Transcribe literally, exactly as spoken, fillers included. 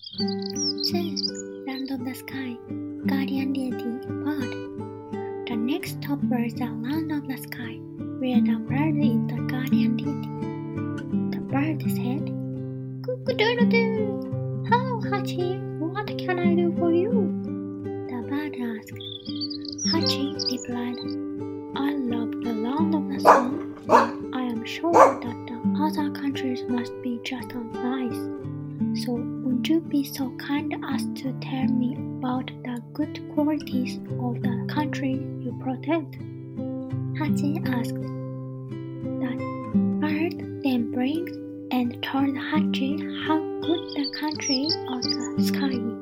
Say, land of the sky, guardian deity, bird. The next stop was the land of the sky, where the bird is the guardian deity. The bird said, "Cock-a-doodle-doo! Hello, Hachi, what can I do for you?" The bird asked. Hachi replied, "I love the land of the sun, but I am sure that the other countries must be just as nice. So would you be so kind as to tell me about the good qualities of the country you protect?" Hachi asked. The bird then blinked and told Hachi how good the country of the sky is.